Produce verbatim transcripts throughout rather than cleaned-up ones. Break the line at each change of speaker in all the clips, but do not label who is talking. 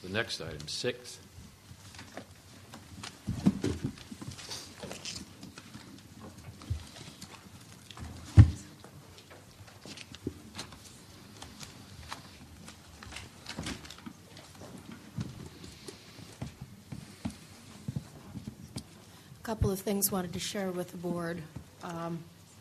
The next item, six.
A couple of things wanted to share with the board. Um,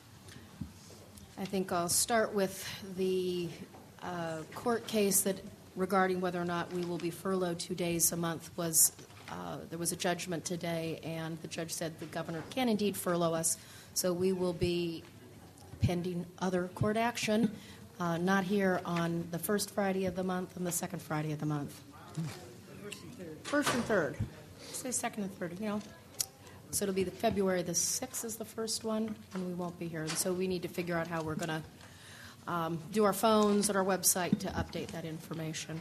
I think I'll start with the uh, court case that regarding whether or not we will be furloughed two days a month was uh, there was a judgment today, and the judge said the governor can indeed furlough us, so we will be pending other court action, uh, not here on the first Friday of the month and the second Friday of the month. First and third. First and third. Say second and third, you know. So it'll be the February the sixth is the first one, and we won't be here. And so we need to figure out how we're going to um, do our phones and our website to update that information.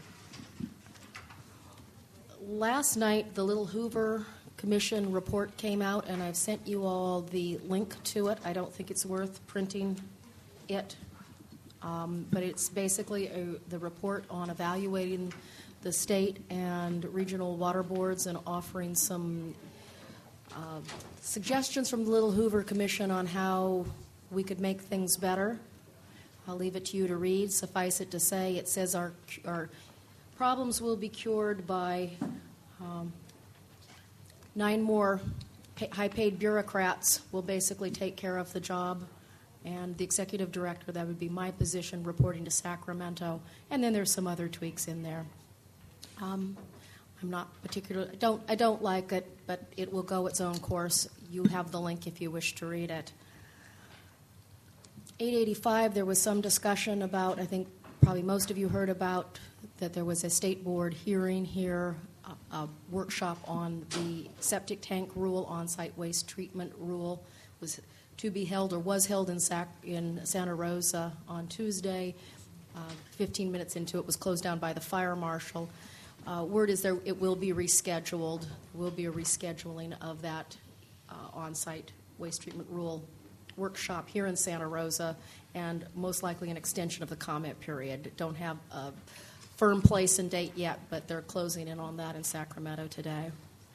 Last night, the Little Hoover Commission report came out, and I've sent you all the link to it. I don't think it's worth printing it, um, but it's basically a, the report on evaluating the state and regional water boards and offering some Uh, suggestions from the Little Hoover Commission on how we could make things better. I'll leave it to you to read. Suffice it to say, it says our, our problems will be cured by um, nine more pay, high-paid bureaucrats will basically take care of the job, and the executive director, that would be my position, reporting to Sacramento, and then there's some other tweaks in there. Um, I'm not particular. I don't. I don't like it, but it will go its own course. You have the link if you wish to read it. eight eighty-five. There was some discussion about. I think probably most of you heard about that there was a state board hearing here, a, a workshop on the septic tank rule, on-site waste treatment rule, was to be held or was held in Sac in Santa Rosa on Tuesday. Uh, Fifteen minutes into it, was closed down by the fire marshal. Uh, word is there it will be rescheduled. There will be a rescheduling of that uh, on-site waste treatment rule workshop here in Santa Rosa, and most likely an extension of the comment period. Don't have a firm place and date yet, but they're closing in on that in Sacramento today.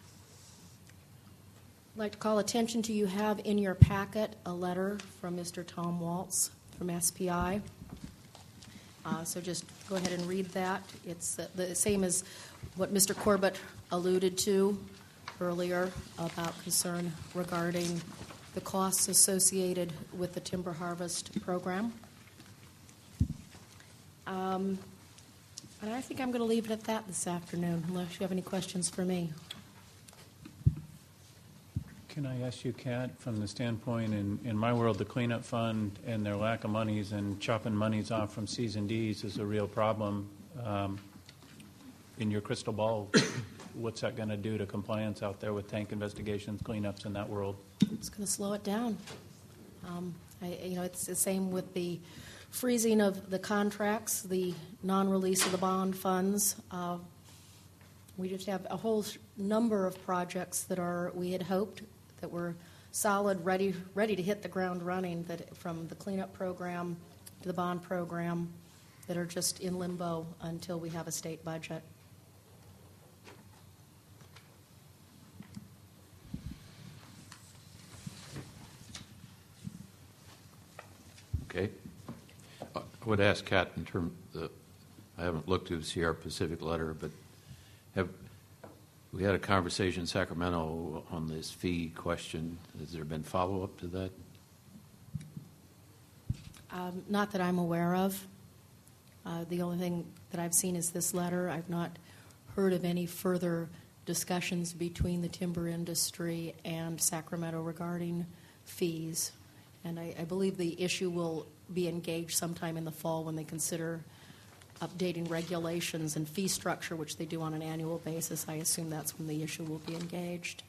I'd like to call attention to, you have in your packet a letter from Mister Tom Waltz from S P I. Uh, so just go ahead and read that. It's uh, the same as what Mister Corbett alluded to earlier about concern regarding the costs associated with the timber harvest program. Um, and I think I'm going to leave it at that this afternoon, unless you have any questions for me.
Can I ask you, Kat, from the standpoint, in, in my world, the cleanup fund and their lack of monies and chopping monies off from C's and D's is a real problem. Um, in your crystal ball, what's that going to do to compliance out there with tank investigations, cleanups in that world?
It's going to slow it down. Um, I, you know, it's the same with the freezing of the contracts, the non-release of the bond funds. Uh, we just have a whole number of projects that are, we had hoped, that were solid, ready ready to hit the ground running, that from the cleanup program to the bond program, that are just in limbo until we have a state budget.
Okay. I would ask Kat in terms of the, I haven't looked through the Sierra Pacific letter, but have we had a conversation in Sacramento on this fee question? Has there been follow-up to that?
Um, not that I'm aware of. Uh, the only thing that I've seen is this letter. I've not heard of any further discussions between the timber industry and Sacramento regarding fees. And I, I believe the issue will be engaged sometime in the fall when they consider updating regulations and fee structure, which they do on an annual basis. I assume that's when the issue will be engaged.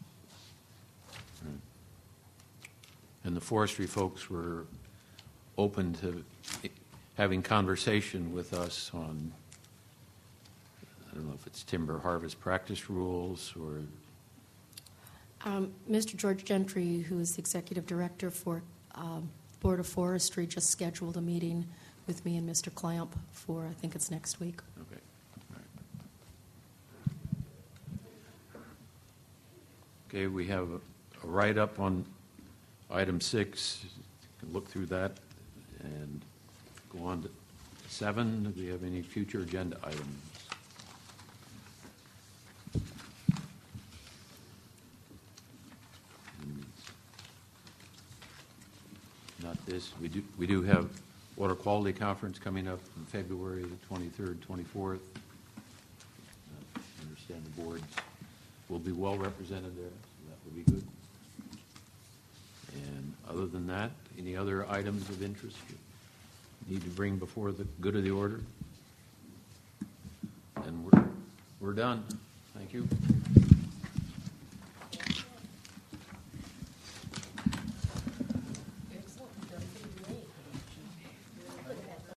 And the forestry folks were open to having conversation with us on, I don't know if it's timber harvest practice rules or...
Um, Mister George Gentry, who is the executive director for um, Board of Forestry, just scheduled a meeting with me and Mister Clamp for, I think it's next week.
Okay. All right. Okay, we have a a write-up on item six. You can look through that and go on to seven. Do we have any future agenda items? Not this. We do, we do have Water Quality Conference coming up in February, the twenty-third, twenty-fourth. Uh, I understand the boards will be well represented there, so that will be good. And other than that, any other items of interest you need to bring before the good of the order? And we're, we're done. Thank you.